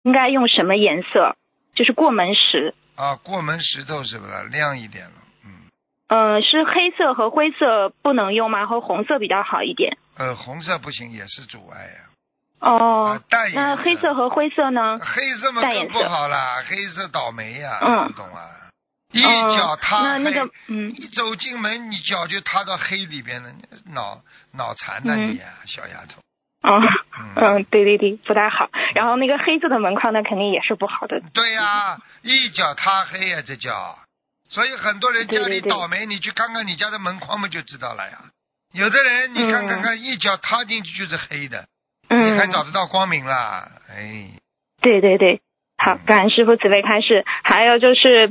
应该用什么颜色？就是过门石。 啊，过门石头是不是亮一点了？ 是黑色和灰色不能用吗？和红色比较好一点。 红色不行，也是阻碍呀。淡颜色。 那黑色和灰色呢？ 黑色嘛更不好啦，黑色倒霉呀，不懂啊。一脚踏黑，一走进门，你脚就踏到黑里边了，脑残呐你呀，小丫头。 对，不大好。然后那个黑色的门框，那肯定也是不好的。 对呀，一脚踏黑呀，这叫。所以很多人家里倒霉，你去看看你家的门框嘛就知道了呀。有的人你看看，一脚踏进去就是黑的，你还找得到光明啦？哎。 对，好，感恩师父慈悲开示。还有就是